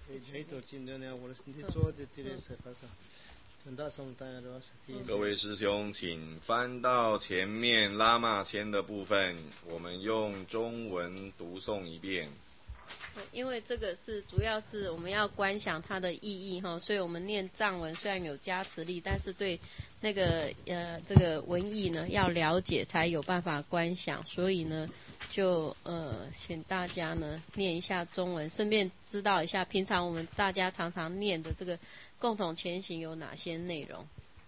各位师兄，请翻到前面拉玛签的部分，我们用中文读诵一遍。 因为这个是主要是我们要观想它的意义哈，所以我们念藏文虽然有加持力，但是对那个这个文意呢要了解才有办法观想，所以呢就请大家呢念一下中文，顺便知道一下平常我们大家常常念的这个共同前行有哪些内容。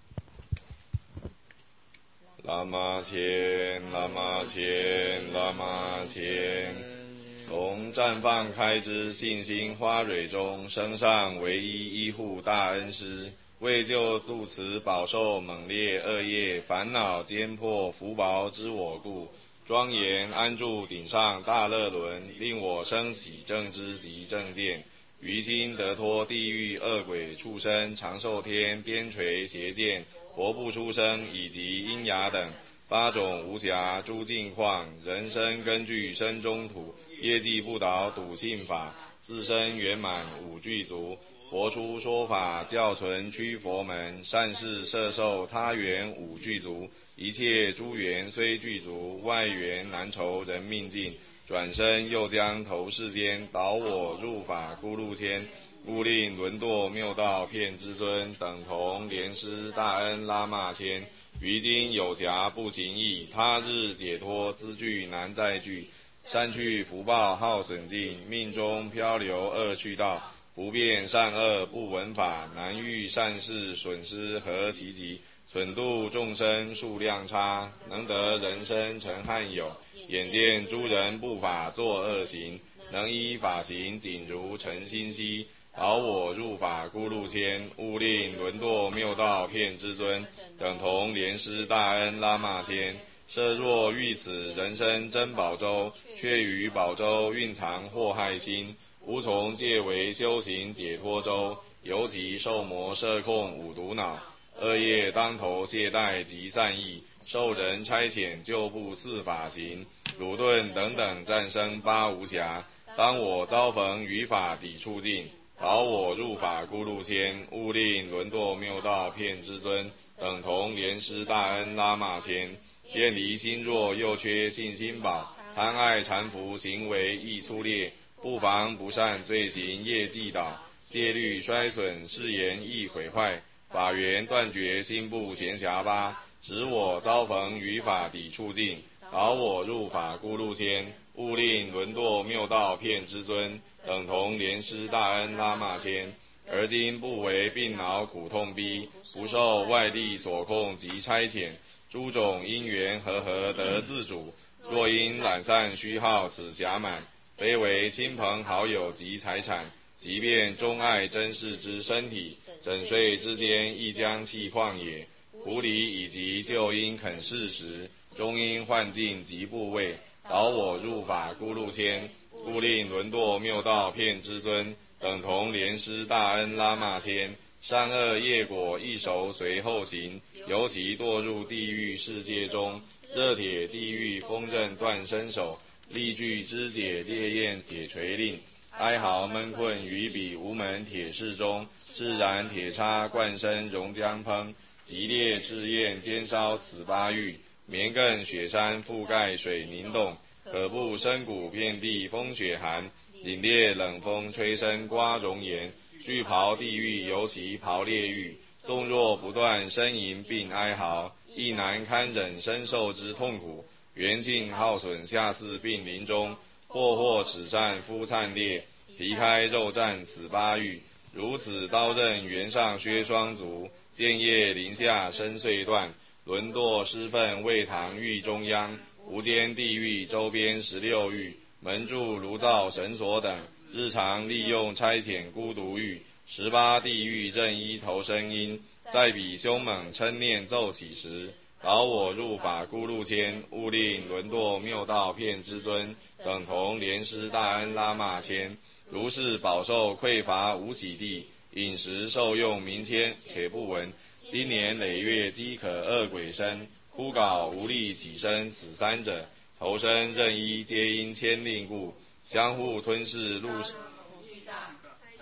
拉玛签，拉玛签，拉玛签，从绽放开之信心花蕊中升上唯一依护大恩师，为救度此饱受猛烈恶业烦恼坚迫福薄之我故，庄严安住顶上大乐轮，令我升起正知及正见，于今得脱地狱恶鬼畜生长寿天边陲邪见活不出生以及阴牙等八种无暇诸境况，人生根据身中土，业绩不倒笃信法，自身圆满五具足，佛出说法教存驱佛门，善事摄受他缘五具足，一切诸缘虽具足，外缘难酬人命尽，转身又将投世间，导我入法孤路间，勿令沦堕谬道骗之尊，等同莲师大恩拉玛签，于今有暇不行义，他日解脱资具难再具，善去福报耗损尽，命中漂流恶趣道，不辨善恶不闻法，难遇善事损失何其极，损度众生数量差，能得人身成汉友，眼见诸人不法作恶行，能依法行仅如诚心息，导我入法孤路间，勿令沦堕谬道骗之尊，等同莲师大恩拉玛签，设若遇此人生珍宝舟，却于宝舟蕴藏祸害心，无从借为修行解脱舟，尤其受魔摄控五毒恼，恶业当头懈怠及善意，受人差遣就不似法行，鲁钝等等战生八无暇，当我遭逢于法抵触境，导我入法孤路间，勿令沦堕谬道骗之尊，等同莲师大恩拉玛签，厌离心弱又缺信心宝，贪爱缠服行为易粗劣，不防不善罪行业既倒，戒律衰损誓言易毁坏，法缘断绝心不闲暇吧，使我遭逢于法抵触境，导我入法孤路间，勿令沦堕谬道骗之尊，等同莲师大恩拉玛签，而今不为病恼苦痛逼，不受外力所控及差遣，诸种因缘和合得自主，若因懒散虚耗此暇满，非为亲朋好友及财产，即便钟爱珍视之身体，枕睡之间亦将弃旷也。狐狸以及就因肯事时，终因幻境及部位，导我入法孤路间，勿令沦堕谬道骗之尊，等同莲师大恩拉玛签，善恶业果一熟随后行，尤其堕入地狱世界中，热铁地狱风刃断身手，力具肢解烈焰铁锤令，哀嚎闷困于彼无门铁室中，自然铁叉贯身熔浆烹，极烈炙焰煎烧此八狱，绵亘雪山覆盖水凝冻，可怖深谷遍地风雪寒，凛冽冷风吹身刮熔岩，惧刨地狱尤其刨烈狱，纵若不断呻吟并哀嚎，亦难堪忍身受之痛苦，元性耗损下似病临终，或齿战肤灿烈，皮开肉绽此八狱，如此刀刃原上削双足，剑叶临下身碎断，沦堕尸分未堂狱中央，无间地狱周边16狱，门柱炉灶绳索等，日常利用差遣孤独狱，18地狱任依投生因，在彼凶猛嗔念奏起时，导我入法孤路间，勿令沦堕谬道骗之尊，等同莲师大恩拉玛签，如是饱受匮乏无喜地，饮食受用民谦且不闻，今年累月饥渴恶鬼身，枯槁无力起身，此三者投身任依皆因牵令故，相互吞噬入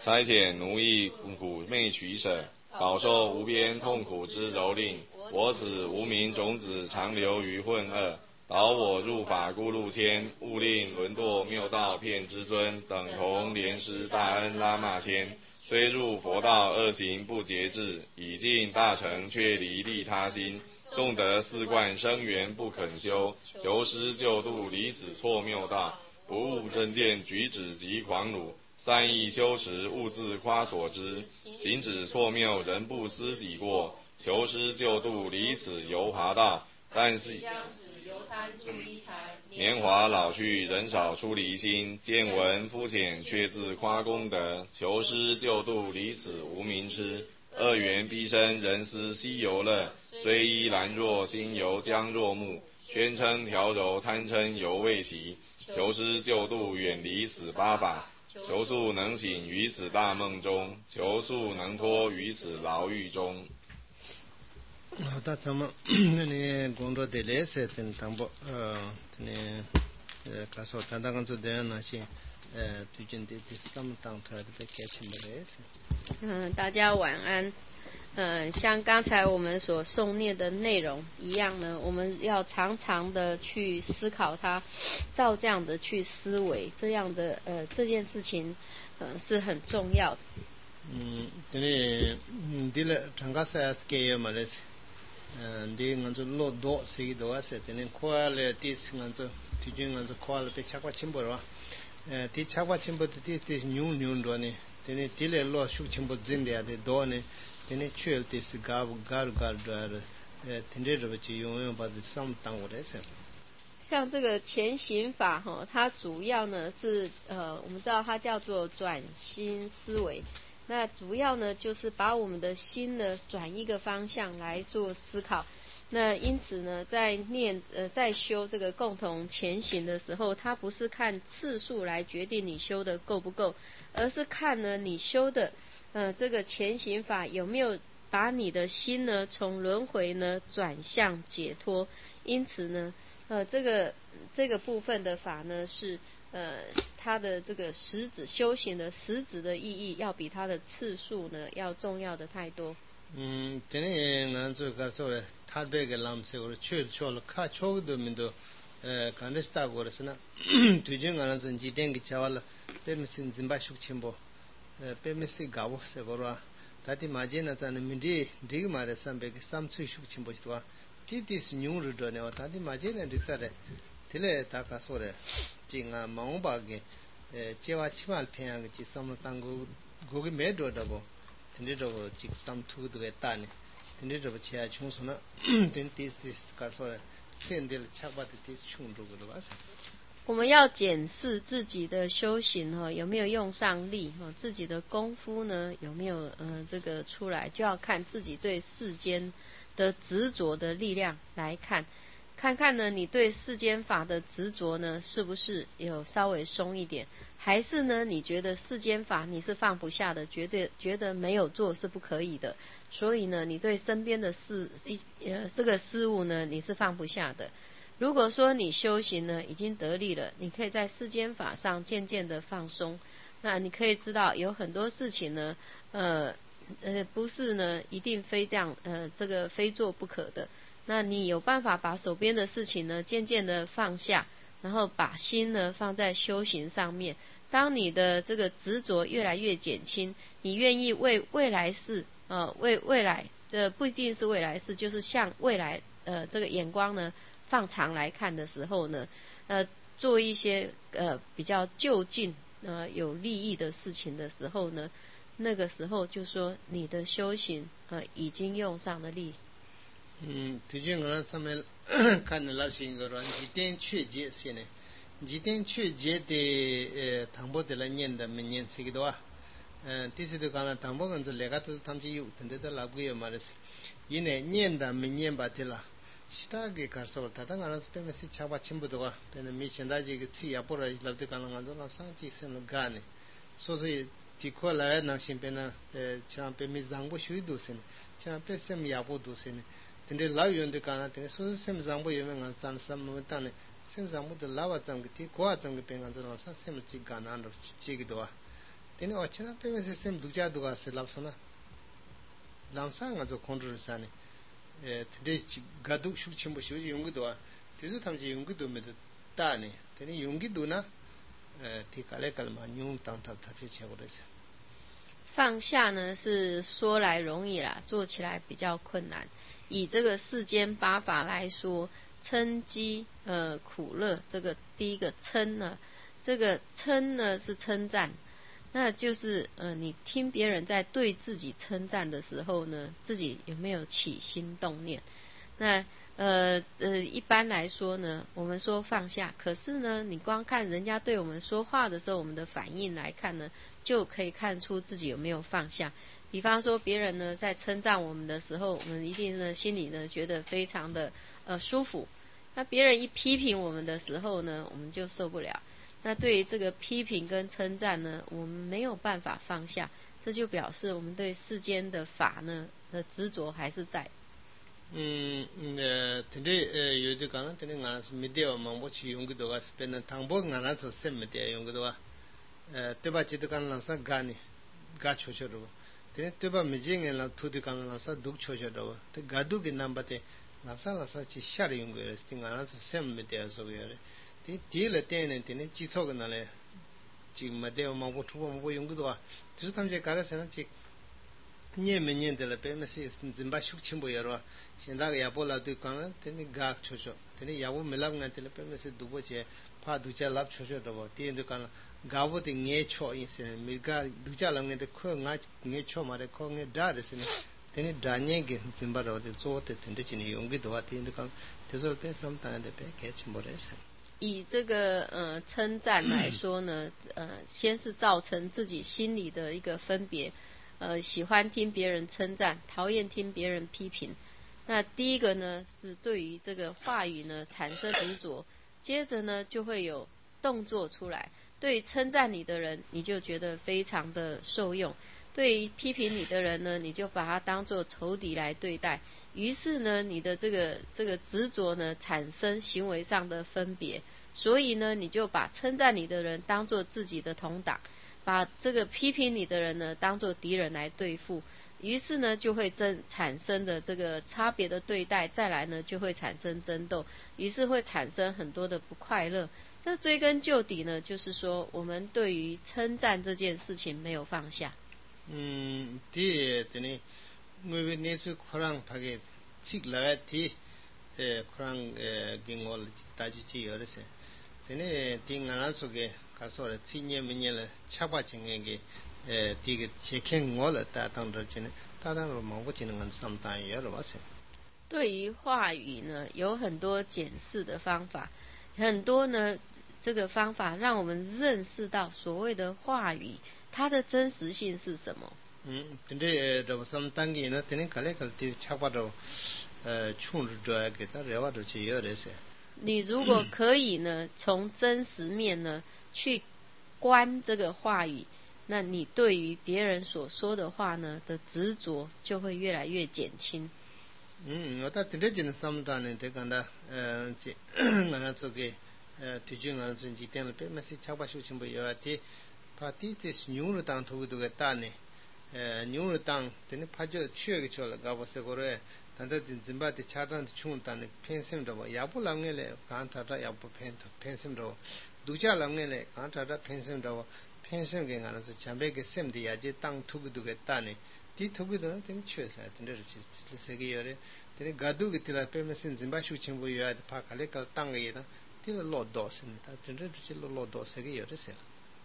差遣奴役苦魅取舍，饱受无边痛苦之蹂躏。我此无名种子常流于混恶，导我入法孤路牵，勿令沦堕谬道骗之尊，等同莲师大恩拉玛谦。虽入佛道恶行不节制，已尽大成却离利他心。纵得四观生缘不肯修，求师救度离此错谬道。不务正见举止即狂辱，善意修持勿自夸所知。行止错谬人不思己过，求师救度离此游华道。但是年华老去人少出离心，见闻肤浅却自夸功德。求师救度离此无明痴，恶缘逼身人思西游乐。虽依兰若心犹将若木，宣称调柔贪嗔犹未习。求师救度远离此八法，求速能醒于此大梦中，求速能脱于此牢狱中。 大咱们那工作的类似的当不那가서单单工作的那些最近的什么当他的被改成的类似。 大家晚安。像刚才我们所诵念的内容一样呢，我们要常常的去思考它，照这样的去思维，这样的这件事情是很重要的。 这里长个啥是给嘛的？这俺就落多些多啊，是这里快了第四俺就最近俺就快了被查过清楚了，第查过清楚的第牛多呢，这里落数清楚真的的多呢。这确实是gar的，听着这个就永远把这上当我的事。 像这个前行法哈，它主要呢是我们知道它叫做转心思维，那主要呢就是把我们的心呢转一个方向来做思考。那因此呢，在修这个共同前行的时候，它不是看次数来决定你修的够不够，而是看呢你修的这个前行法有没有把你的心呢从轮回呢转向解脱。因此呢这个部分的法呢是它的这个实质修行的实质的意义要比它的次数呢要重要的太多。 这里俺就告诉了他这个蓝色我去了看错的门都看的大过了是呢最近俺就几点给查了被没是真把修清不被没是搞不是过了但是马杰呢咱们这个马的三百个三次修清不是多这是牛肉的呢但是马杰呢这啥的这里大家说的这个毛把给这话起码偏个这什么当个个没多的不听着我这三图都给打呢听着我切穷说呢听这搞说的现在恰把的这穷着个了吧我们要检视自己的修行有没有用上力自己的功夫呢有没有这个出来，就要看自己对世间的执着的力量来看看呢你对世间法的执着呢是不是有稍微松一点，还是呢你觉得世间法你是放不下的，觉得没有做是不可以的，所以呢你对身边的这个事物呢你是放不下的。如果说你修行呢已经得力了，你可以在世间法上渐渐的放松，那你可以知道有很多事情呢不是呢一定非这样这个非做不可的，那你有办法把手边的事情呢渐渐的放下，然后把心呢放在修行上面。当你的这个执着越来越减轻，你愿意为未来世为未来不一定是未来世，就是向未来这个眼光呢放长来看的时候呢做一些比较就近有利益的事情的时候呢，那个时候就说你的修行已经用上了力。 最近我上面看的老师一个人几点确节些呢几点确节的唐伯的来念的每年是几多啊第四个讲唐伯跟着两个都是他们有等着的老贵嘛的是因为念的每年把的了시다게 가서 다당 알아서 빼면서 차바 침부도가 되는 미친다지 그 티야 보라 이랍데 가는 거죠 남상지 쓰는 가네 소소이 디콜라에 나심페나 champe mizangbo shuidusen champe sem yabodusen 근데 라위온데 가나 되네 소소 sem 장보 예명한 산삼무탄에 sem 장보도 라와장 그 고아장 그 뱅간서 사 sem을 찍가나 안 지기도와 tene ochana pe se sem duja duga se lapsona lamsanga zo control sane tene gadu shuk chimbo shu yungu do tizu tamji yungu do me tane tene yungu do na ti kale kalma nyung tang ta ta che gore se 放下呢是说来容易啦，做起来比较困难。以这个世间八法来说，嗔饥苦乐，这个第一个嗔呢，这个嗔呢是称赞，那就是你听别人在对自己称赞的时候呢，自己有没有起心动念？那一般来说呢，我们说放下，可是呢，你光看人家对我们说话的时候，我们的反应来看呢，就可以看出自己有没有放下。比方说，别人呢在称赞我们的时候，我们一定呢心里呢觉得非常的舒服。那别人一批评我们的时候呢，我们就受不了。那对于这个批评跟称赞呢，我们没有办法放下，这就表示我们对世间的法呢的执着还是在。 tende yode kana tende ngana mideo mambo chi yong do ga spen thangbo ngana so sem mideo yong do ga teba chi do kana sa gani ga chocho ro tende teba mijing la thudi kana sa duk chocho ro te gadu gi namba te la sa chi shar yong go res ngana so sem mideo so yo re te ti le tene tene chi so ga na le chi mideo mambo thu mambo yong do ga tu tam je kara sa na chi nye menyen de la pe me si zimba shuk chimbo yarwa shinda ga yabo la du kana teni gak chocho teni yabo melab nga tele pe me si dubo che pa ducha lab chocho dobo ti ndu kana gabo de nge cho yin se mi ga ducha la nga de ko nga nge cho ma re ko nge da re se teni da nye ge zimba ro de zo te tende chini yongi do ti ndu kana tezo pe sam ta de pe ke chimbo re se 以这个称赞来说呢，先是造成自己心里的一个分别。喜欢听别人称赞，讨厌听别人批评。那第一个呢，是对于这个话语呢产生执着，接着呢就会有动作出来。对于称赞你的人，你就觉得非常的受用；对于批评你的人呢，你就把他当作仇敌来对待。于是呢，你的这个执着呢，产生行为上的分别。所以呢，你就把称赞你的人当作自己的同党。把这个批评你的人呢当作敌人来对付，于是呢就会产生的这个差别的对待，再来呢就会产生争斗，于是会产生很多的不快乐。这追根究底呢，就是说我们对于称赞这件事情没有放下。 第呢，我们那次可能拍个起来的，可能跟我大家去有的些，呢，听俺那说个。가서 티nye 미nyele chapa chingenge diga cheken ngola ta tang ro chine ta tang ro mo chine ngan sam ta ye ro ba se 对于话语呢，有很多检视的方法，很多呢这个方法让我们认识到所谓的话语它的真实性是什么。 tende ro sam tang ge na tene kale kal ti chapa ro chun ro ja ge ta rewa ro chi ye re se 你如果可以呢，从真实面呢去观这个话语，那你对于别人所说的话呢的执着就会越来越减轻。 我到这里进三大呢，这个呢，我那做个最近我做几天了，别么是差不多事情不有啊？的，把的这牛肉当头这个大呢，牛肉当，等你怕就去个去了，搞不是过来。但是真把的恰当的冲淡的偏心着吧，也不啷个嘞，刚才也不偏心着，度假啷个嘞，刚才偏心着，偏心给俺那是前边个心的也就当土个这个大呢，地土个的呢，等缺啥，等这是这个样的，等嘎度个的啦，偏么心真把事情不有啊，怕卡嘞个当个样的，这个老多心，他真的就是老多这个样的事。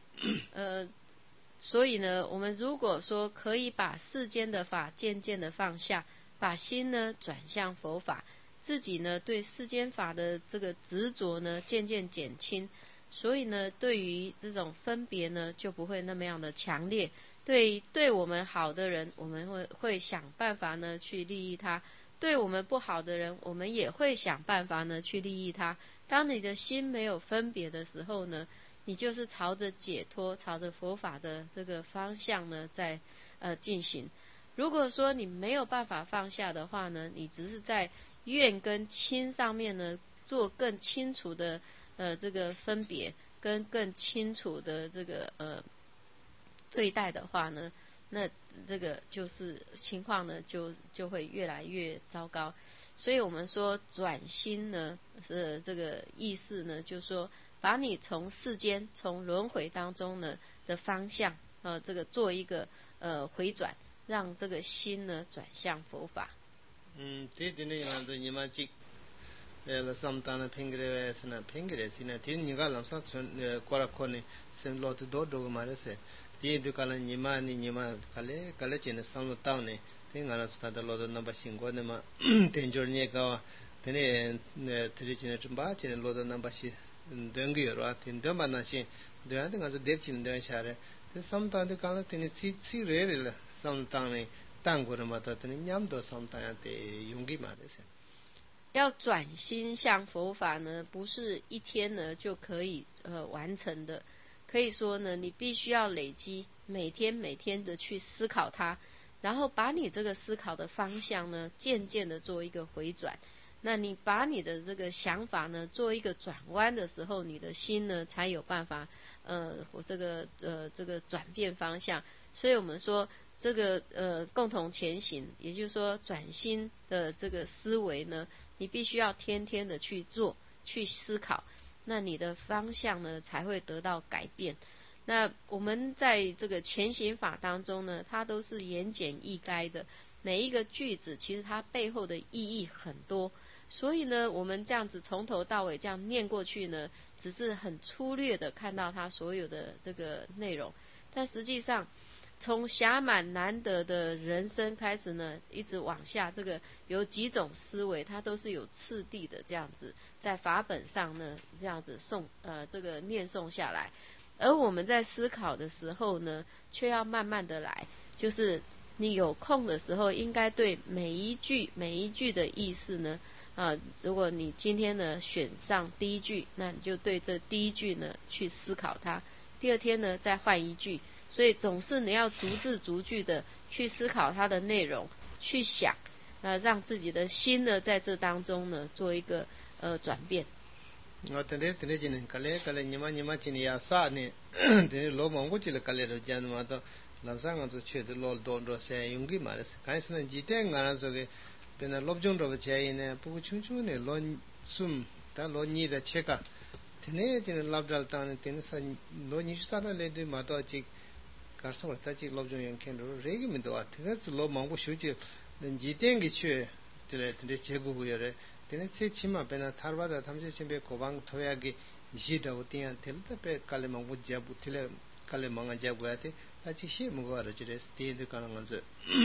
所以呢，我们如果说可以把世间的法渐渐的放下。把心呢转向佛法，自己呢对世间法的这个执着呢渐渐减轻，所以呢对于这种分别呢就不会那么样的强烈。对我们好的人，我们会想办法呢去利益他；对我们不好的人，我们也会想办法呢去利益他。当你的心没有分别的时候呢，你就是朝着解脱、朝着佛法的这个方向呢在进行。如果说你没有办法放下的话呢，你只是在怨跟亲上面呢做更清楚的这个分别，跟更清楚的这个对待的话呢，那这个就是情况呢就会越来越糟糕。所以我们说转心呢，这个意思呢，就是说把你从世间、从轮回当中呢的方向，这个做一个回转，让这个心呢转向佛法。 这点呢，就是你们这。samtana pengre sina pengre sina tin ninga lamsa kora khone sem lot do do mare se ti du kala nima ni nima kale chen sam taw ne tinga na sta da lot namba singo ne ma tenjor ne ka tene tri chen chumba chen lot namba si deng ge ro tin de ma na shi de ya nga de chin de sha re samta de kala tene si re re la samta ne tang go ma ta tene nyam do samta ya te yungi mare se。 要转心向佛法呢，不是一天呢就可以完成的。可以说呢，你必须要累积每天的去思考它，然后把你这个思考的方向呢，渐渐的做一个回转。那你把你的这个想法呢，做一个转弯的时候，你的心呢才有办法这个转变方向。所以我们说这个共同前行，也就是说转心的这个思维呢，你必须要天天的去做，去思考，那你的方向呢才会得到改变。那我们在这个前行法当中呢，它都是言简意赅的，每一个句子其实它背后的意义很多，所以呢，我们这样子从头到尾这样念过去呢，只是很粗略的看到它所有的这个内容，但实际上从暇满难得的人生开始呢，一直往下，这个有几种思维，它都是有次第的这样子，在法本上呢这样子这个念诵下来，而我们在思考的时候呢，却要慢慢的来，就是你有空的时候，应该对每一句的意思呢，如果你今天呢选上第一句，那你就对这第一句呢去思考它，第二天呢再换一句。所以总是你要逐字逐句的去思考它的内容，去想，让自己的心呢在这当中呢做一个转变。 tene jine kale nyima chini ya sa ne tene lo mongo chile kale ro jan ma to lamsa nga zo che de lo do ro se yungi ma res kai sna ji te nga na zo ge bena lobjong ro che ne pu chung chung ne lo sum ta lo ni da che ka tene jine labdal ta ne tene sa lo ni sa le de ma to chi karsa ta chi lobjong yang ken ro re gi mi do a tene lo mongo shu ji ji te ngi che tene che gu gu yore tene se chima pena tharwada thamse chimbe kobang thoyagi jida utian telta pe kale mangu jabu tile kale manga jabu ate achi she mugo ara jire ste de kana ngaz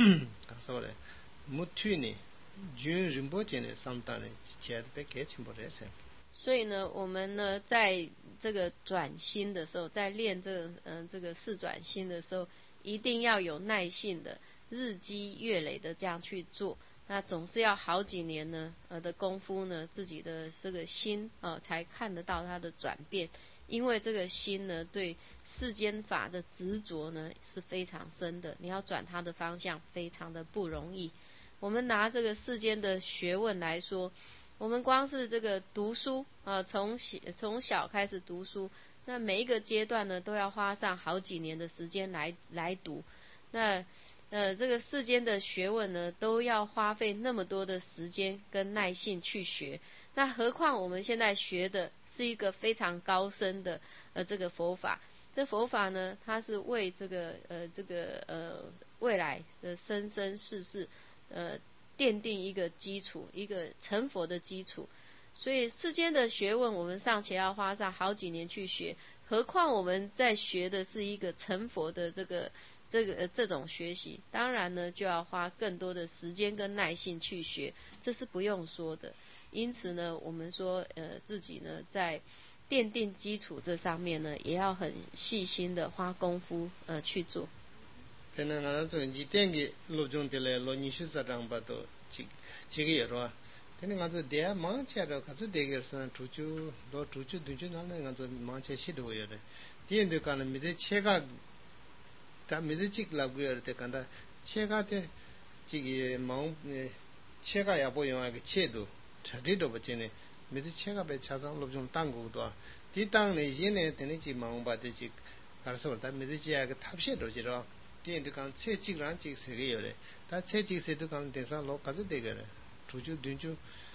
kasole muthu ni jun rimbo chene samtane ched pe ke chimbo rese。 所以呢，我们呢，在这个转心的时候，在练这个四转心的时候，一定要有耐性的，日积月累的这样去做。那总是要好几年呢的功夫呢，自己的这个心才看得到它的转变。因为这个心呢，对世间法的执着呢是非常深的，你要转它的方向非常的不容易。我们拿这个世间的学问来说，我们光是这个读书从小开始读书，那每一个阶段呢都要花上好几年的时间来读。那这个世间的学问呢，都要花费那么多的时间跟耐性去学，那何况我们现在学的是一个非常高深的这个佛法。这佛法呢，它是为这个未来的生生世世奠定一个基础，一个成佛的基础。所以世间的学问我们尚且要花上好几年去学，何况我们在学的是一个成佛的这种学习，当然呢就要花更多的时间跟耐性去学，这是不用说的。因此呢，我们说自己呢在奠定基础这上面呢，也要很细心的花功夫去做。 tene ngana zo ji tengi lo jong tele lo ni shu sa rang ba to chi ge ro tene ngana de ma cha ro ka zu de ge san chu chu lo chu chu du chu na ngana zo ma cha shi do yore tien de kana mi de che ga ta mi de chik la gu yore te kanda che ga te chi ge ma che ga ya bo yong ge che do cha ri do ba tene mi de che ga be cha dang lo jong tang gu do ti tang ne yin ne tene chi ma ba de chi 가서 다 메디지야 그 탑시로 지로 뒤에도 간 체직랑 직 세계요래 다 체직세도 간 대상 로 가서 되거래 주주 든주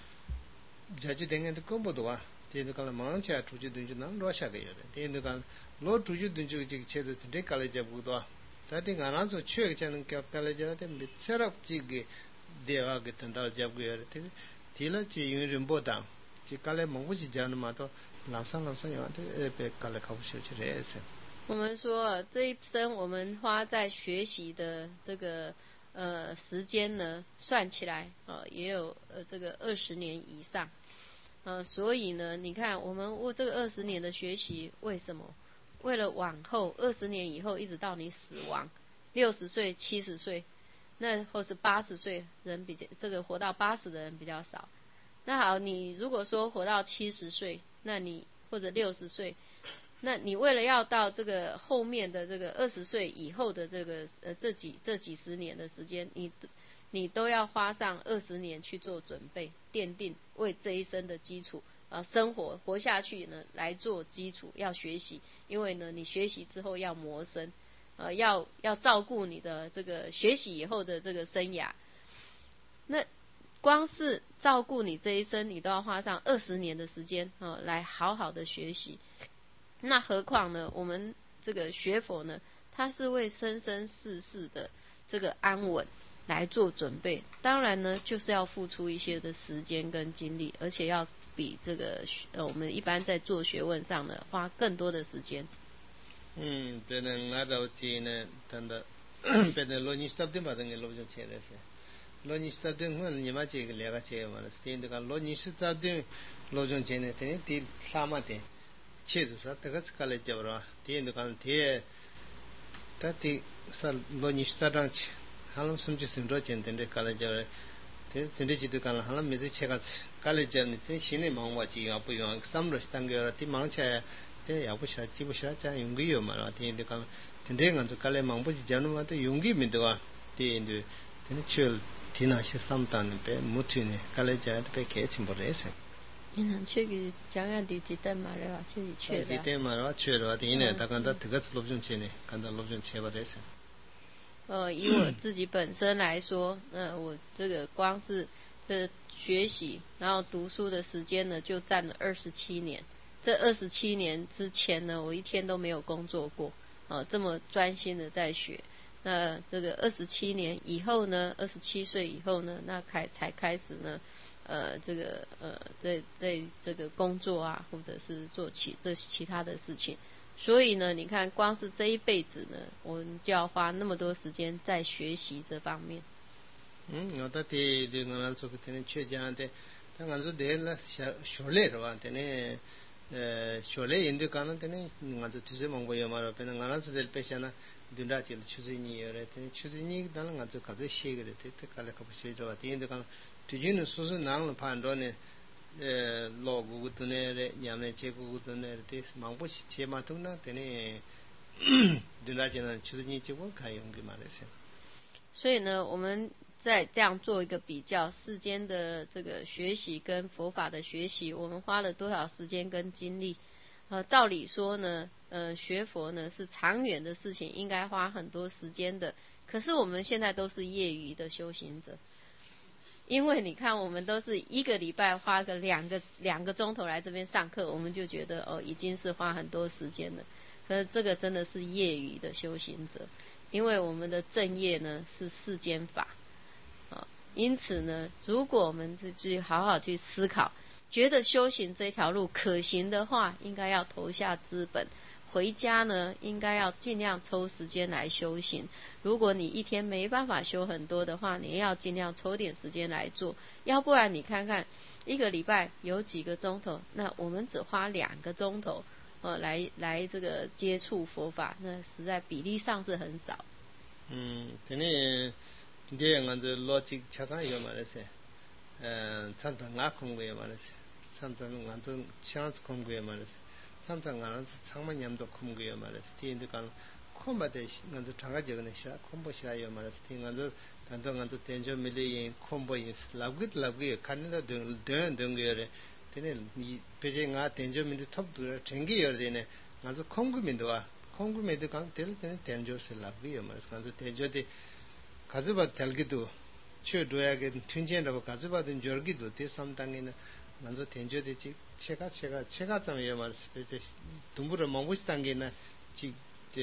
자주 댕는데 컴보도 와 뒤에도 간 망치야 주주 든주 난 로샤게요래 뒤에도 간로 주주 든주 직 체도 데 칼레제 부도 다들 가나서 취해 되는 게 칼레제한테 미처럼 지게 대화게 된다 잡고요래 뒤라 지윤림보다 지칼레 몽부지 자는 마도 람상람상요한테 에베 칼레 가보시오지레세 我们说这一生我们花在学习的这个时间呢，算起来也有这个20年以上，所以呢，你看我们为这个20年的学习，为什么？为了往后20年以后一直到你死亡，60岁、70岁，那或是80岁，人比较这个活到80的人比较少。那好，你如果说活到70岁，那你或者60岁。那你为了要到这个后面的这个20岁以后的这个这几十年的时间，你都要花上20年去做准备，奠定为这一生的基础生活下去呢来做基础，要学习，因为呢你学习之后要谋生，要照顾你的这个学习以后的这个生涯。那光是照顾你这一生，你都要花上20年的时间来好好的学习。那何况呢？我们这个学佛呢，它是为生生世世的这个安稳来做准备。当然呢，就是要付出一些的时间跟精力，而且要比这个我们一般在做学问上呢，花更多的时间。 别人拿到钱呢，真的，别人罗尼斯的嘛，等于罗就钱了噻。罗尼斯的我你妈这个两个钱嘛，是听这个罗尼斯的罗就钱呢，等于第三嘛的。체드사 다가스 칼레제브라 디엔도 간 디에 다티 살 로니스타랑치 할람 숨지 심로 젠텐데 칼레제브라 텐데 지도 간 할람 메제 체가 칼레제니 테 신의 마음와지 아부요 삼로스 당겨라 티 망체 테 야부샤 지부샤 자 용기요 말아 디엔도 간 텐데 간도 칼레 마음부지 자누마도 용기 민도가 디엔도 텐데 칠 디나시 삼탄 베 무티네 칼레제한테 베 개침버레세 去给讲讲的几等嘛了，去去的。 几等嘛了，去了，第一呢，他讲他这个是罗中钱呢，看到罗中钱不得是。 以我自己本身来说，我这个光是学习，然后读书的时间呢，就占了27年。这27年之前呢，我一天都没有工作过，这么专心的在学。那这个27年以后呢，27岁以后呢，那才开始呢。在这个工作啊，或者是做其他的事情，所以呢，你看，光是这一辈子呢，我们就要花那么多时间在学习这方面。 我到底对我们做个天缺讲的，但我说对了，学来是吧？天学来印度讲了，天我说就是蒙古有嘛了，变成我那是在北上呢，对那就就是你有了，天就是你，当然我就开始写个了，天搞了可不学着吧？天印度讲。뒤지는 수수 나는 판도네 로구구드네 냠네 제구구드네 데 망보시 제마통나 되네 드라지는 추진이 지고 가용기 말했어요. 所以呢，我们在这样做一个比较，世间的这个学习跟佛法的学习，我们花了多少时间跟精力？照理说呢，学佛呢是长远的事情，应该花很多时间的。可是我们现在都是业余的修行者。因为你看，我们都是一个礼拜花个两个钟头来这边上课，我们就觉得已经是花很多时间了。可是这个真的是业余的修行者，因为我们的正业呢是世间法，因此呢，如果我们自己好好去思考，觉得修行这条路可行的话，应该要投下资本。回家呢，应该要尽量抽时间来修行。如果你一天没办法修很多的话，你要尽量抽点时间来做。要不然你看看，一个礼拜有几个钟头，那我们只花2个钟头，来这个接触佛法，那实在比例上是很少。 这里这样子逻辑恰当有嘛的噻，常常拿空过嘛的噻，常常按照想子空过嘛的噻。삼상 안에서 상만 냠도 콤고요 말해서 뒤인도 간 콤바데 간도 장가적은 시라 콤보시라요 말해서 뒤간도 단도 간도 텐저 밀리 콤보인 라그드 칸다 등거래 되네 이 베제가 텐저 밀리 톱도 쟁기여 되네 간도 콤구민도와 콩구메도 강 때는 텐조스 라비요 말스 간서 텐조데 가즈바 텔기도 최도야게 튠젠라고 가즈바든 저기도 대 삼당에는 먼저 텐조데지 제가 점이요 말스 베제 동부를 먹고시 단계나 지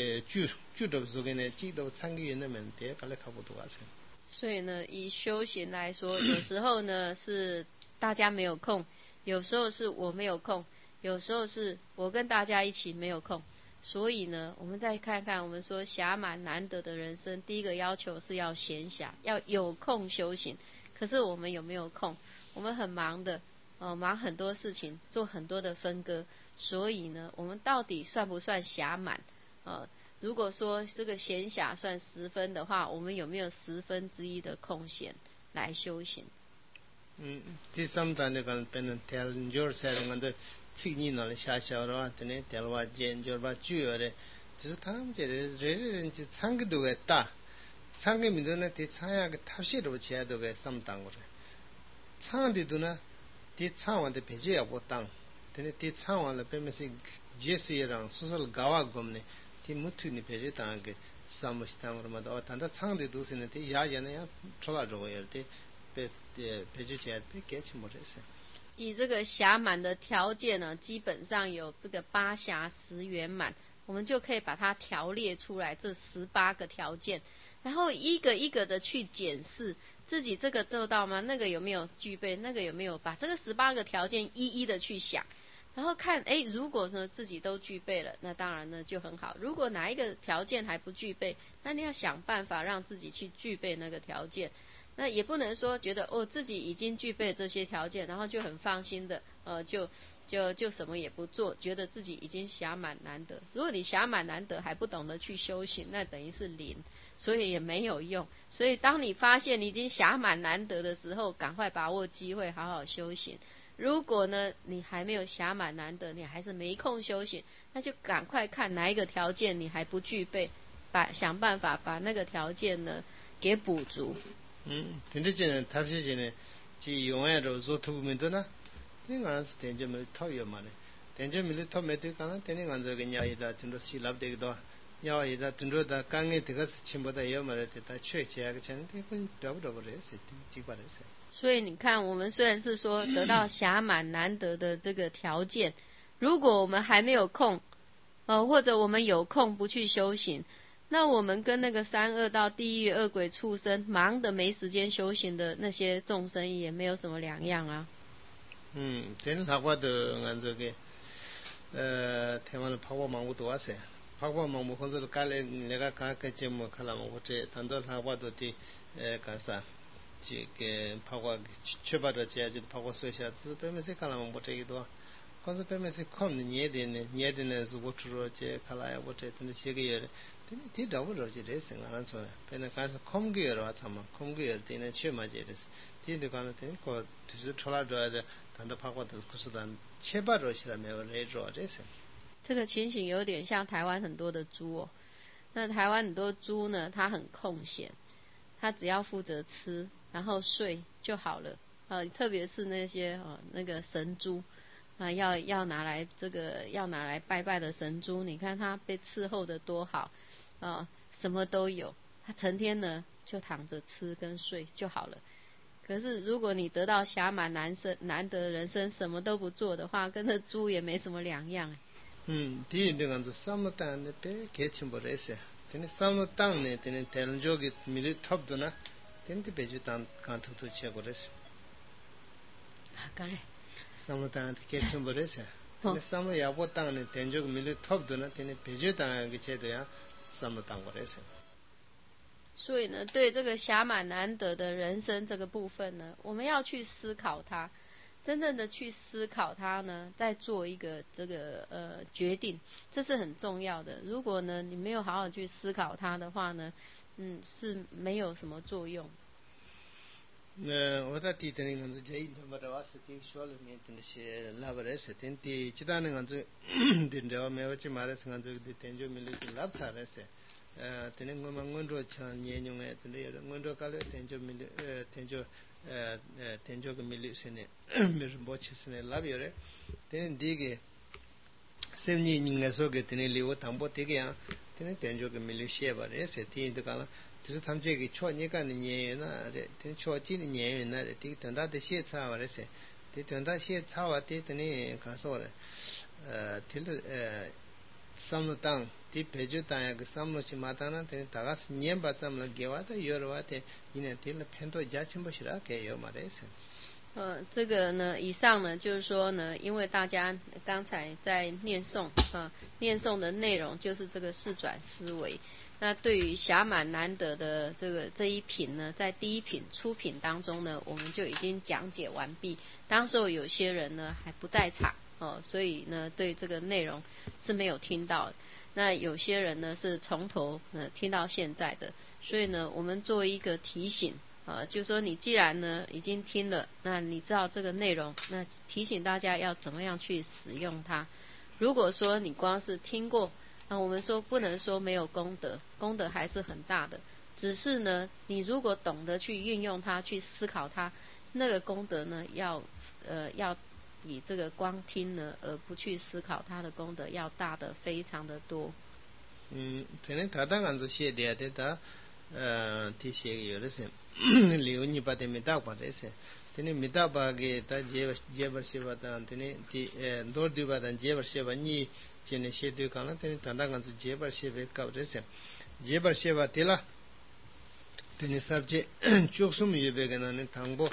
주도 속에는 지도 상기에는 대 갈래카보도 가세요. 所以呢，以修行来说，有时候呢是大家没有空，有时候是我没有空，有时候是我跟大家一起没有空。所以呢，我们再看看，我们说暇满难得的人生，第一个要求是要闲暇，要有空修行。可是我们有没有空？我们很忙的，忙很多事情，做很多的分割。所以呢，我们到底算不算暇满？如果说这个闲暇算10分的话，我们有没有1/10的空闲来修行？ 第三段那个变成telling yourself的自己那里下小的话，等于telling话见就把主要的，就是他们这人就参个都个大，参个民族呢，对参呀个他些都起来都个什么当过的，参的都呢，对参完的别就也不当，等于对参完了变么是结束也让说说搞啊个么呢。티 무투니 베제 당게 사무시타므로마도 단다 창데 두스네 티 야야네 초라조여 티 베제 개치 모레세 以这个暇满的条件呢，基本上有这个8暇10圆满，我们就可以把它条列出来这18个条件，然后一个一个的去检视自己这个做到吗？那个有没有具备？那个有没有？把这个18个条件一一的去想。然后看，如果呢自己都具备了，那当然呢就很好。如果哪一个条件还不具备，那你要想办法让自己去具备那个条件。那也不能说觉得自己已经具备这些条件，然后就很放心的就什么也不做，觉得自己已经暇满难得。如果你暇满难得还不懂得去修行，那等于是0，所以也没有用。所以当你发现你已经暇满难得的时候，赶快把握机会，好好修行。如果呢你还没有暇满难得，你还是没空修行，那就赶快看哪一个条件你还不具备，想办法把那个条件呢给补足。 근데 탑시전에 지 용해로 조투면도나 내가 스탠저를 터요만에 댄저밀을 터메도 가나 되는 간저게 야이다 든도 실랍되기도 야이다 든도다 강에 들어서 침보다 여말에 됐다 최제하게 전에 그 더블더블해서 지발해서 所以你看，我们虽然是说得到暇满难得的这个条件，如果我们还没有空，或者我们有空不去修行，那我们跟那个3恶道、地狱、恶鬼、畜生忙得没时间修行的那些众生也没有什么两样啊。 되는 사과도 안 저게 대만을 파고 망고도 왔어요. 파고 망고 혼자도 갈래 내가 가까이 뭐 칼라면 어때 단도 사과도 뒤 가서 지게 파고 쳐봐도 제야지 파고 쏘셔 쓰면서 칼라면 어때기도 혼자 빼면서 컴는 예되는 수고트로 제 칼라야 어때 근데 제게 티 더블로지 레슨 안 하죠. 배는 가서 컴기어로 왔으면 컴기어 때는 취마제레스. 티도 가는 때는 그 뒤서 돌아줘야 단도 파고도 그수단 체바로 시라면 레조레스. 这个情形有点像台湾很多的猪那台湾很多猪呢，它很空闲，它只要负责吃，然后睡就好了。特别是那些那个神猪要拿来拜拜的神猪，你看它被伺候的多好。什么都有，他成天呢就躺着吃跟睡就好了。可是如果你得到暇满难得人生，什么都不做的话，跟那猪也没什么两样。 第一个是삼무땅에 배 개침벌했어요. 근데 삼무땅에 되는 대른족이 미리 톱도나 근데 배주땅 간투도 치고랬어. 그래. 삼무땅에 개침벌했어요. 근데 삼무 야보 땅에 대른족 미리 톱도나 근데 배주땅에 제도야 삼무땅거랬어요. 所以呢，对这个暇满难得的人生这个部分呢，我们要去思考它，真正的去思考它呢，再做一个这个决定，这是很重要的。如果呢你没有好好去思考它的话呢，是没有什么作用。 我第一年是在那么와서 쇼를 메인테너스 라버레스 텐티 지다는 건저 딘데와 메오치 마레스 건저 텐조 밀리티 랍사레스 테는 거만건도 천 예뇽에 텐데 건도 칼레 텐조 밀리 텐조 그 밀리스네 메르 보치스네 라비오레 테는 디게 semni ninga so ge tene liwo tambo tege ya tene tenjo ge milu sheba re se ti de kala tisu tamje ge cho ni ga ni nye na re tene cho ji ni nye na re ti tanda de she cha wa re se ti tanda she cha wa ti tene ka so re til samno tang ti peju ta ya ge samno chi mata na tene taga nyem ba tam la ge wa da yor wa te ine til pento ja chim bo shira ke yo ma re se 这个呢，以上呢，就是说呢，因为大家刚才在念诵念诵的内容就是这个四转思维。那对于暇满难得的这一品呢，在第一品初品当中呢，我们就已经讲解完毕。当时候有些人呢还不在场所以呢对这个内容是没有听到的。那有些人呢是从头听到现在的，所以呢我们做一个提醒。就是说你既然呢已经听了，那你知道这个内容，那提醒大家要怎么样去使用它。如果说你光是听过，那我们说不能说没有功德，功德还是很大的。只是呢，你如果懂得去运用它，去思考它，那个功德呢要比这个光听呢而不去思考它的功德要大的非常的多。 tene tata ganzo she de de da ti she yo le se liu ni pa te mita pa re se tene mita pa ge ta je bar she ba ta tene ti dor du ba dan je bar she ba ni chene she de ka na tene tata ganzo je bar she be ka re se je bar she ba te la tene sab je chok sum ye be ga na ne thangbo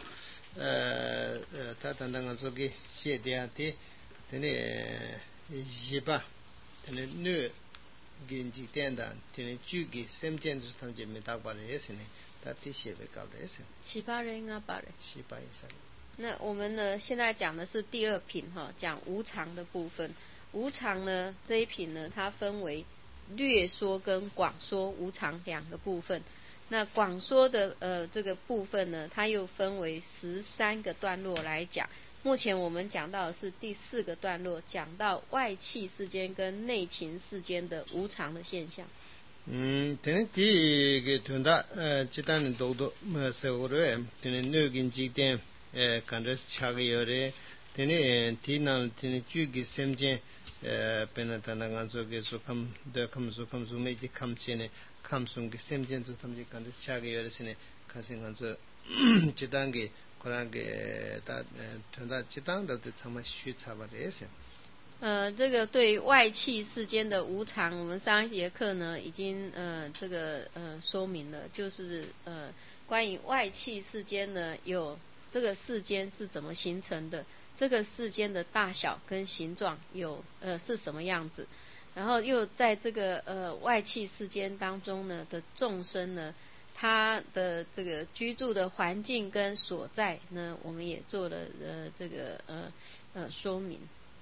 ta tanda ganzo ge she de ate tene je ba tene ne genji tenda tene chugi semchen zu tamje metakpa re esene ta ti shebe ka re esen 西巴人啊巴人西巴一三。 那我们呢现在讲的是第二品讲无常的部分。无常呢这一品呢它分为略说跟广说无常两个部分。那广说的这个部分呢，它又分为13个段落来讲。目前我们讲到的是第4个段落，讲到外气世间跟内情世间的无常的现象。 tene ti ge tunda chitan do do se ore tene no gin ji den kanres chage yore tene ti nal tene chu gi semje penata na ganzo ge so kam de kam so kam so me ji kam chene kam sung ge semje so tam ji kanres chage yore sine kasen ganzo chitan ge koran ge ta tunda chitan da de chama shu chaba re se 这个对于外气世间的无常，我们上一节课呢已经说明了，就是关于外气世间呢有这个世间是怎么形成的，这个世间的大小跟形状有是什么样子，然后又在这个外气世间当中呢的众生呢，他的这个居住的环境跟所在呢，我们也做了这个说明。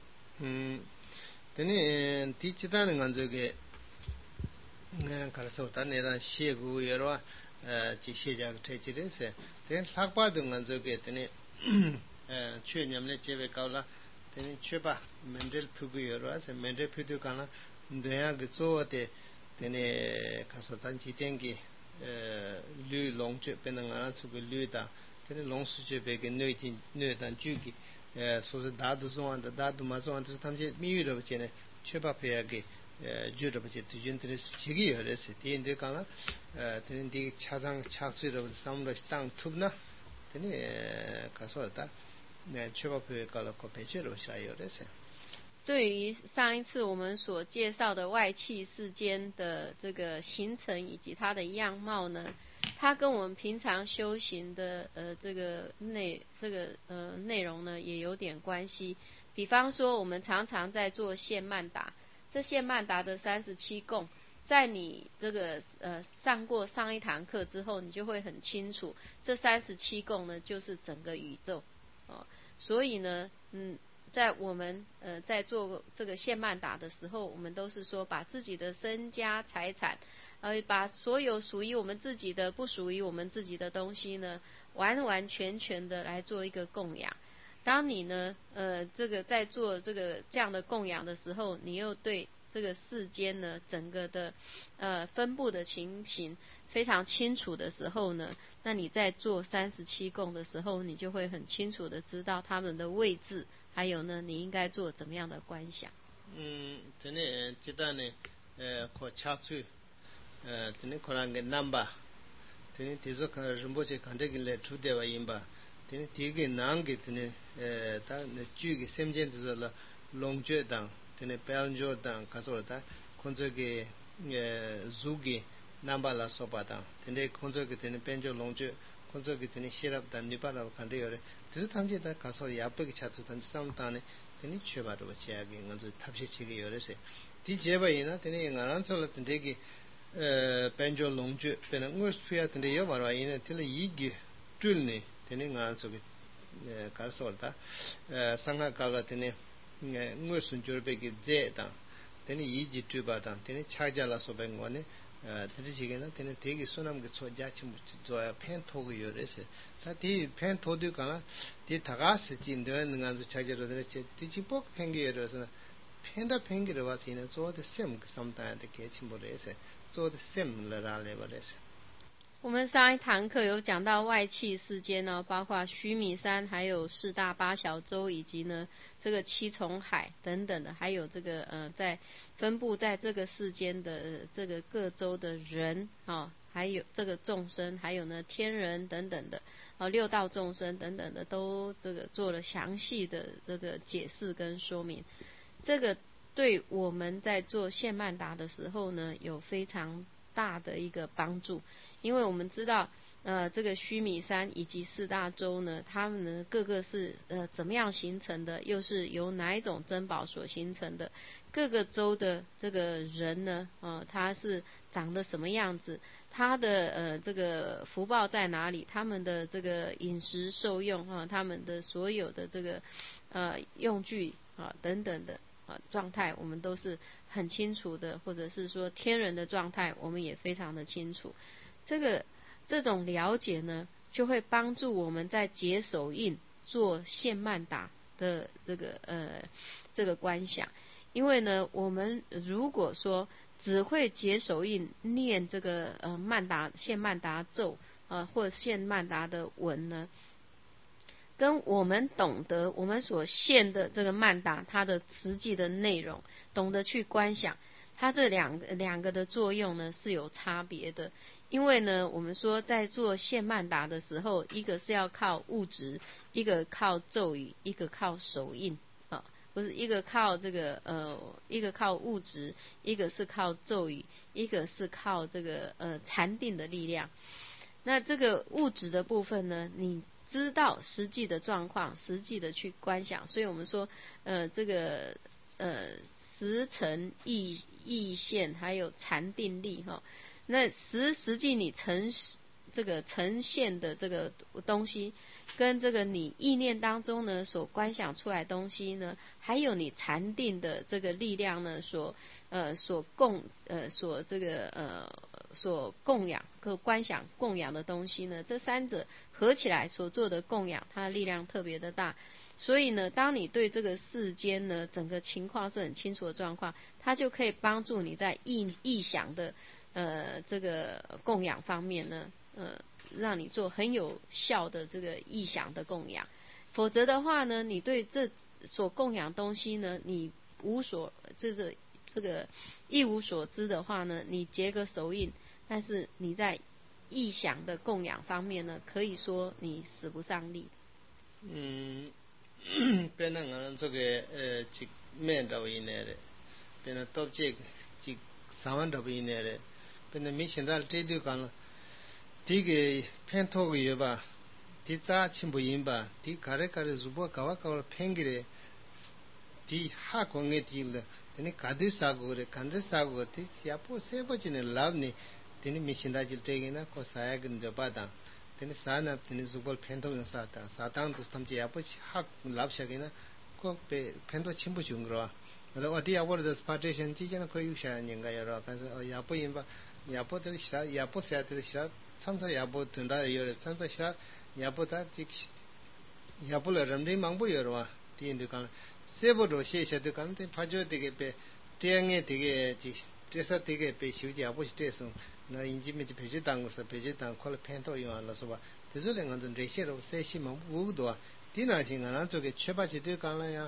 tene ti chitan nganzo ge karso ta ne da she gu yerwa ji she ja te chi re se ten lakpa de nganzo ge tene chue nyam le chebe ka la tene chue ba mendel phu gu yerwa se mendel phu du ka na ndeya ge zo de tene karso tan chi ten ge lu long chue pe na ngana chu ge lu da tene long su chue be ge ne ji ne dan ju gi 소소 다도 소한다 다도 마소한테 탐지 미유로 버체네 최바페야게 주로 버체 뒤준들이 지기 열었어 뒤인데 가나 되는데 차장 착수로 삼로 땅 툭나 되니 가서다 네 최바페 가라고 배치로 샤요레세 对于上一次我们所介绍的外气世间的这个形成以及它的样貌呢，它跟我们平常修行的这个内容呢也有点关系。比方说我们常常在做现曼达，这现曼达的37供，在你这个上过上一堂课之后，你就会很清楚，这37供呢就是整个宇宙所以呢在我们在做这个现曼达的时候，我们都是说把自己的身家财产把所有属于我们自己的不属于我们自己的东西呢完完全全的来做一个供养。当你呢这个在做这样的供养的时候，你又对这个世间呢整个的分布的情形非常清楚的时候呢，那你在做37供的时候，你就会很清楚的知道他们的位置，还有呢你应该做怎么样的观想。 tene chitane ko chachu tene korange namba tene tizo ka rimboche kandegi le trudewa yimba tene tige nange tene ta ne chuge semjen tizo la longje dang tene pelnjo dang kasor ta konzo ge zugi namba la sopa dang tene konzo ge tene penjo longje konzo ge tene shirap dang nipa la kande yore tizo tamje ta kasor yapge chachu tamje samtane tene chebaro cheage nganzo tabshi chige yorese di jeba ina tene ngaran sola tendegi penjo longju pena ngos pya tende yo barwa ina tele yigi tulni tene ngaran so karsolta sanga kala tene ngos sunjurbe gi je ta tene yiji tuba ta tene chajala so bengone tene jigena tene degi sonam ge choja chim zoya pen togu yorese ta di pen todu kana di 다가스 진데 능안주 차제로들 디지복 팽기여서 펜다 팽기로 와서는 저도 셈 sometimes 개침보래서 저도 셈라라레버레서 我们上一堂课有讲到外气世间呢，包括须弥山，还有四大八小洲，以及呢这个七重海等等的，还有这个在分布在这个世间的这个各州的人啊，还有这个众生，还有呢天人等等的六道众生等等的，都这个做了详细的这个解释跟说明。这个对我们在做现曼达的时候呢，有非常大的一个帮助，因为我们知道这个须弥山以及四大洲呢，它们呢各个是怎么样形成的，又是由哪一种珍宝所形成的，各个州的这个人呢他是长得什么样子，他的这个福报在哪里，他们的这个饮食受用他们的所有的这个用具等等的状态我们都是很清楚的，或者是说天人的状态我们也非常的清楚。这种了解呢，就会帮助我们在解手印做现曼达的这个观想。因为呢，我们如果说只会解手印念这个现曼达咒或现曼达的文呢，跟我们懂得我们所现的这个曼达它的实际的内容，懂得去观想，它这两个的作用呢是有差别的。因为呢，我们说在做现曼达的时候，一个是要靠物质，一个靠咒语，一个靠手印不是一个靠这个一个靠物质，一个是靠咒语，一个是靠这个禅定的力量。那这个物质的部分呢，你知道实际的状况，实际的去观想，所以我们说这个实成意现还有禅定力那实际你这个呈现的这个东西，跟这个你意念当中呢所观想出来的东西呢，还有你禅定的这个力量呢所供养和观想供养的东西呢，这三者合起来所做的供养，它的力量特别的大。所以呢，当你对这个世间呢整个情况是很清楚的状况，它就可以帮助你在意想的这个供养方面呢让你做很有效的这个意想的供养。否则的话呢，你对这所供养东西呢，你这个一无所知的话呢，你结个手印，但是你在意想的供养方面呢，可以说你使不上力。 变成俺这个几面到以内的，变成到这几3万到以内的，变成没现在这就讲了，第一个偏头个有吧，第咋清不赢吧，第卡嘞如果搞偏个嘞，第哈光个第了，你卡对啥个嘞，看着啥个，第下坡谁不进来捞你，第你没现在就这个呢，过啥个你就把当。tene sana tene zubol pento no satang to stamje apo hak labsha gena ko pe pento chimbu jungro ado adi awor the partition ji jena ko yusha nyanga yaro kansa yapo yimba yapo de sha yapo sa de sha samsa yapo tunda yore samsa sha yapo ta ji yapo la ramde mangbo yoro wa tin de kan sebo do she she de kan te phajo de ge pe tiange de ge ji tesa de ge pe shu ji apo ste so那引进面就培训当个是培训当可能偏到用了是吧？这是两个人这些都谁西嘛无多，第二些俺这个缺乏些对讲了呀，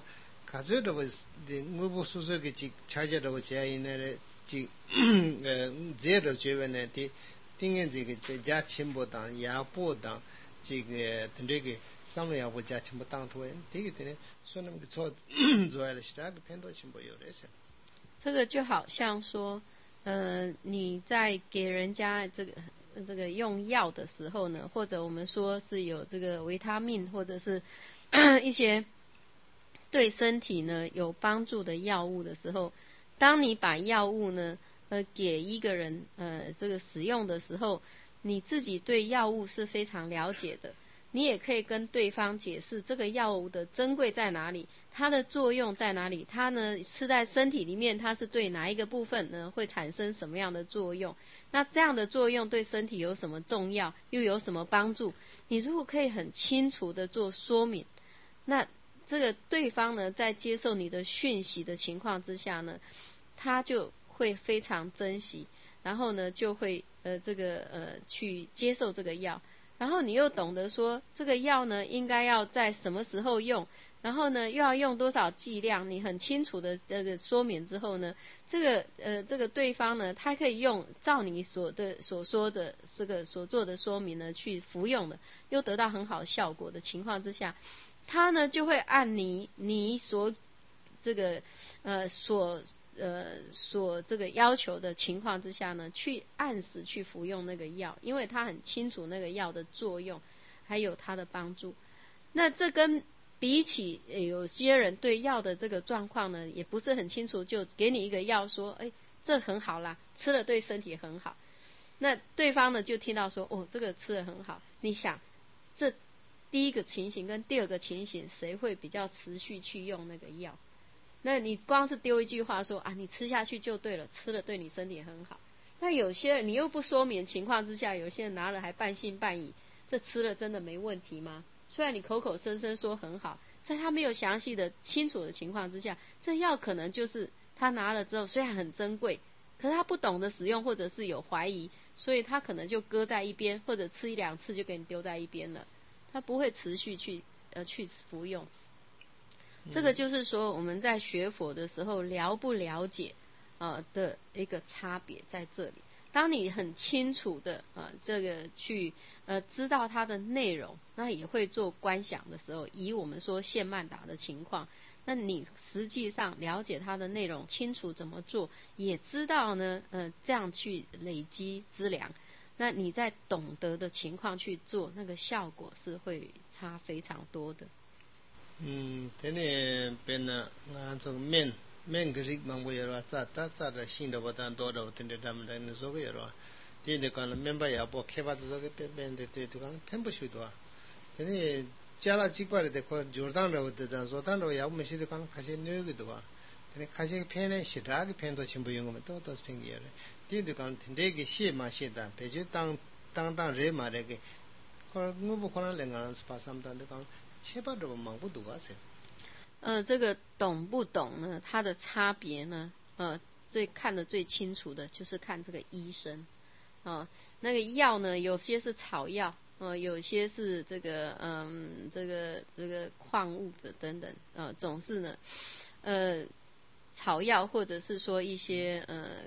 가져도 뭐뭐 소소게 지 차저도 제인에 지 제로 제외네 디 띵엔 지게 자침보다 야보다 지게 된데게 상로야보 자침보다 토에 되게 되네 손님 저 조야를 시작 편도 침보요래서 这个就好像说你在给人家这个用药的时候呢，或者我们说是有这个维他命或者是一些对身体呢有帮助的药物的时候，当你把药物呢给一个人这个使用的时候，你自己对药物是非常了解的，你也可以跟对方解释这个药物的珍贵在哪里，它的作用在哪里，它呢吃在身体里面，它是对哪一个部分呢会产生什么样的作用，那这样的作用对身体有什么重要，又有什么帮助，你如果可以很清楚的做说明，那这个对方呢在接受你的讯息的情况之下呢，他就会非常珍惜，然后呢就会去接受这个药，然后你又懂得说这个药呢应该要在什么时候用，然后呢又要用多少剂量，你很清楚的这个说明之后呢，这个对方呢他可以用照你所说的这个所做的说明呢去服用的，又得到很好效果的情况之下，他呢就会按你所这个所这个要求的情况之下呢，去按时去服用那个药，因为他很清楚那个药的作用，还有它的帮助。那这跟比起有些人对药的这个状况呢，也不是很清楚，就给你一个药说，这很好啦，吃了对身体很好。那对方呢就听到说，这个吃了很好，你想这第一个情形跟第二个情形谁会比较持续去用那个药？那你光是丢一句话说你吃下去就对了，吃了对你身体很好。那有些人你又不说明情况之下，有些人拿了还半信半疑，这吃了真的没问题吗？虽然你口口声声说很好，在他没有详细的清楚的情况之下，这药可能就是他拿了之后虽然很珍贵，可是他不懂得使用或者是有怀疑，所以他可能就搁在一边，或者吃一两次就给你丢在一边了，他不会持续去服用。这个就是说我们在学佛的时候了不了解的一个差别在这里。当你很清楚的这个去知道它的内容，那也会做观想的时候，以我们说现曼达的情况，那你实际上了解它的内容，清楚怎么做，也知道呢这样去累积资粮，那你在懂得的情况去做，那个效果是会差非常多的。 tene pena nganzo men grik mango yero ta shinda botan do tende dam dan zo yero tene kan member ya bo kheba zo ke pen de te kan tempo shudo tene jala jikpare de ko jordan ro de dan zo tan ro ya me shi de kan khase ne ge do tene khase pene shida ge pen do chimbo yung me to speng yere tene kan tende ge shi ma shi da pe ju tang re ma re ge ko ngubu khona lengan spa sam dan de kan 这个懂不懂呢？它的差别呢？最看得最清楚的就是看这个医生那个药呢，有些是草药有些是这个这个矿物的等等总是呢草药或者是说一些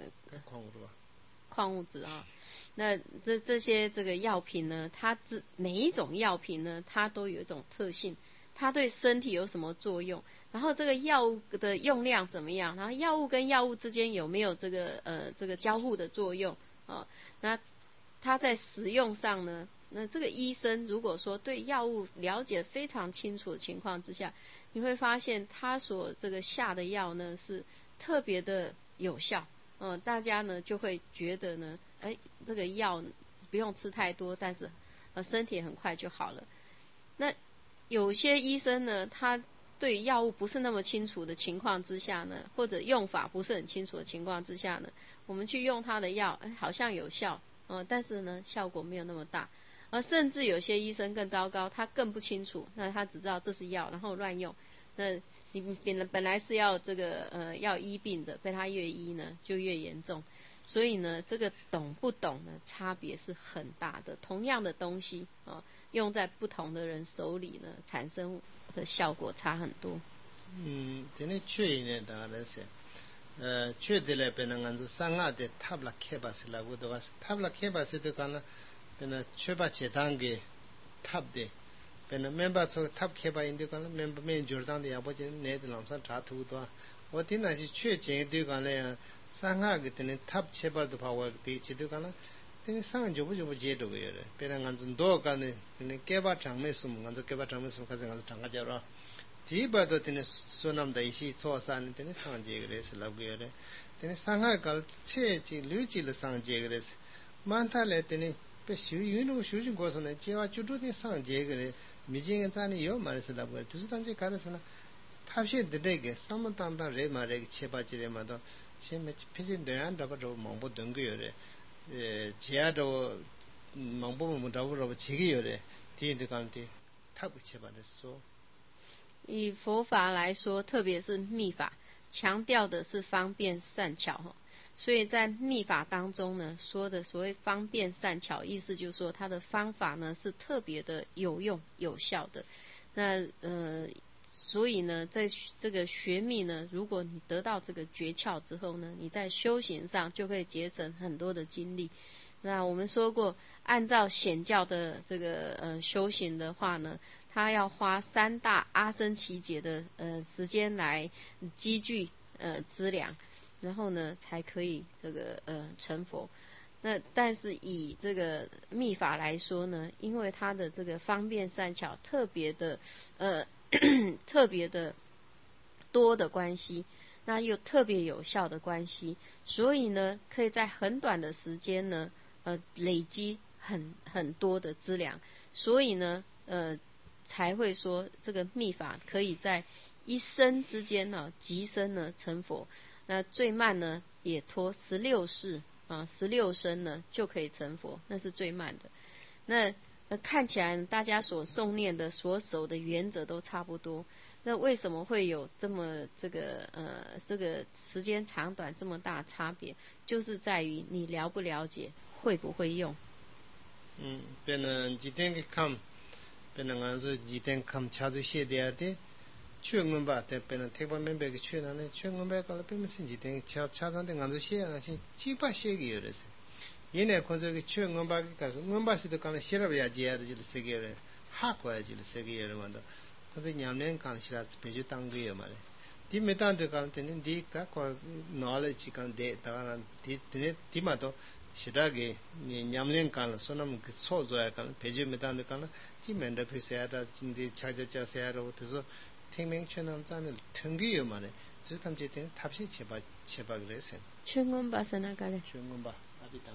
矿物质那这些这个药品呢，它每一种药品呢，它都有一种特性，它对身体有什么作用，然后这个药物的用量怎么样，然后药物跟药物之间有没有这个交互的作用那它在使用上呢，那这个医生如果说对药物了解非常清楚的情况之下，你会发现他所这个下的药呢是特别的有效大家呢就会觉得呢这个药不用吃太多，但是身体很快就好了。那有些医生呢，他对药物不是那么清楚的情况之下呢，或者用法不是很清楚的情况之下呢，我们去用他的药好像有效但是呢效果没有那么大。甚至有些医生更糟糕，他更不清楚，那他只知道这是药，然后乱用。那你本来是要这个要医病的，被他越医呢就越严重。所以呢这个懂不懂呢差别是很大的，同样的东西用在不同的人手里呢产生的效果差很多。 tene chue ne da rese chue de le pena nganzu sanga de tabla kheba sila go do tabla kheba se de kana pena cheba chedange tab de pena member so tab kheba inde kana member men jordan de yabo je ne de lamsa tha thu do o tina si chue je de kana sanga ge tene tab cheba do power de chi de kana tene sanga jobu je do ge re pena nganzu do kana ne keba changme sum nganzu keba changme sum kaze nganzu tanga jaro 디바도 되는 소남다 이시 초산이 되는 상제 그래서 라고요. 되는 상하갈 체지 류지를 상제 그래서 많다래 되는 배슈 유노 슈진 거서는 제와 주도된 상제 그래 미징에 자니 요 말해서 라고요. 두수 단지 가르서나 탑시 되게 삼만단다 레 말에 체바지레마도 심매 피진데 안다바도 몽보 등거요래. 제야도 몽보 못하고 지기요래. 뒤에 간데 탑 체바랬어. 以佛法来说，特别是密法，强调的是方便善巧，所以在密法当中呢，说的所谓方便善巧，意思就是说它的方法呢是特别的有用有效的。那所以呢，在这个学密呢，如果你得到这个诀窍之后呢，你在修行上就会节省很多的精力。那我们说过，按照显教的这个修行的话呢，他要花3大阿僧祇劫的时间来积聚资粮，然后呢才可以这个成佛。那但是以这个密法来说呢，因为它的这个方便善巧特别的特别的多的关系，那又特别有效的关系，所以呢可以在很短的时间呢累积很多的资粮，所以呢才会说这个密法可以在一生之间呢即生呢成佛。那最慢呢也拖16世16生呢就可以成佛，那是最慢的。那看起来大家所诵念的所守的原则都差不多，那为什么会有这么这个时间长短这么大差别？就是在于你了不了解，会不会用。 배는 지탱이 감 배는 안서 지탱 감 자주 시대야 돼. 추응은 봐. 배는 택반 멤버가 추나네. 추응은 봐. 걸 배면서 지탱 차단된 안서 시야시 지바 시기 요래서. 얘네 건저기 추응은 봐 가서 응바시도 가는 시럽이야 지야를 세계를 하고야지 세계를 만다. 근데 냠낸 간 시라 배주 당거예요 말이야. 디메탄도 간 때는 디가 거 knowledge 간 데다가 디마도 시라게 냠낸 간 소남 그 소조야 간 배주 메탄도 간 지면도 그세야다 진디 차자자세야로 그래서 생명 채널 자는 등기요 말이야. 저 탐지 때는 탑시 제바 그래서. 충원바서나 가래. 충원바 아비담.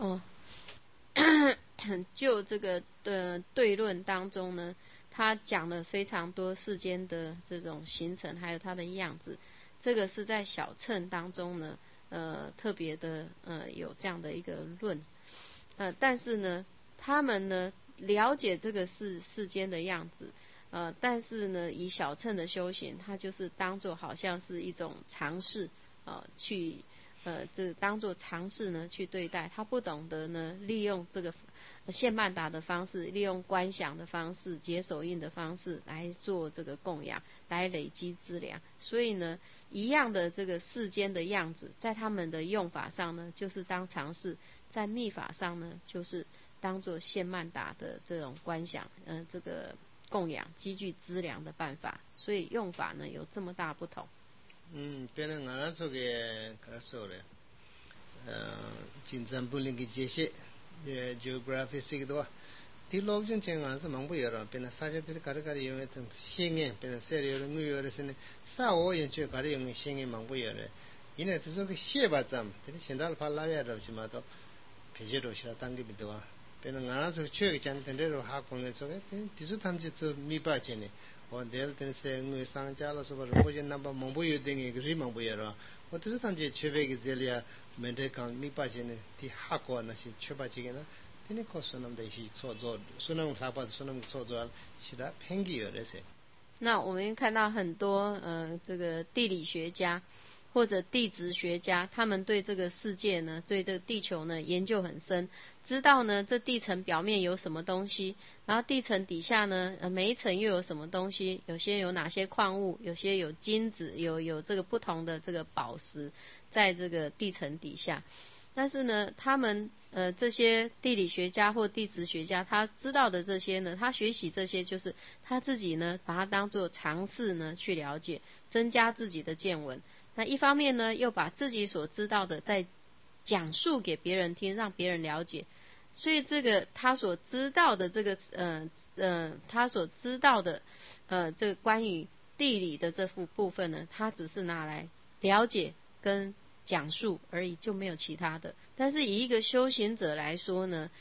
就这个对论当中呢，他讲了非常多世间的这种形成，还有它的样子。这个是在小乘当中呢，特别的有这样的一个论。但是呢，他们呢了解这个世间的样子，但是呢，以小乘的修行，它就是当作好像是一种常识去。这当作常识呢去对待，他不懂得呢利用这个现曼达的方式，利用观想的方式、解手印的方式来做这个供养，来累积资粮。所以呢，一样的这个世间的样子，在他们的用法上呢，就是当常识；在密法上呢，就是当作现曼达的这种观想，这个供养、积聚资粮的办法。所以用法呢有这么大不同。 배는 알아 속에 가서래. 진짠 불링기 제시 geography 식도 디로그전 쟁안서 망부여라. 배는 사제들 가르가리 용했던 시행에 배는 세리어는 누여르스네 사오 연체 가리 용의 시행에 망부여래. 이내 뜻은 그 시에바잠 되게 신달 팔라야라지마도 배제로 싫어 당기비도와 배는 알아서 추억이 잔텐데로 하고는 속에 디스 탐지서 미바제네. 내일 때는 그 상자로서 보진 넘버 몽보유 등이 그리 몽보여라. 어떻게 담지 최백이 제리아 멘데강 미빠지네 디 하고 나시 최바지게나 되는 코스놈데 이 소조 수능 사바 수능 소조 시다 팽기여래세. 那我们看到很多这个地理学家， 或者地质学家，他们对这个世界呢，对这个地球呢研究很深，知道呢这地层表面有什么东西，然后地层底下呢每一层又有什么东西，有些有哪些矿物，有些有金子，有这个不同的这个宝石在这个地层底下。但是呢，他们这些地理学家或地质学家，他知道的这些呢，他学习这些就是他自己呢，把它当作尝试呢去了解，增加自己的见闻。那一方面呢，又把自己所知道的再讲述给别人听，让别人了解。所以这个他所知道的这个他所知道的这个关于地理的这部分呢，他只是拿来了解跟讲述而已，就没有其他的。但是以一个修行者来说呢，